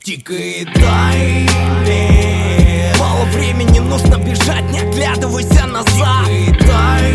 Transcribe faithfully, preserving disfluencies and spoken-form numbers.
Тикает таймер, мало времени, нужно бежать, не оглядывайся назад. Тикает таймер.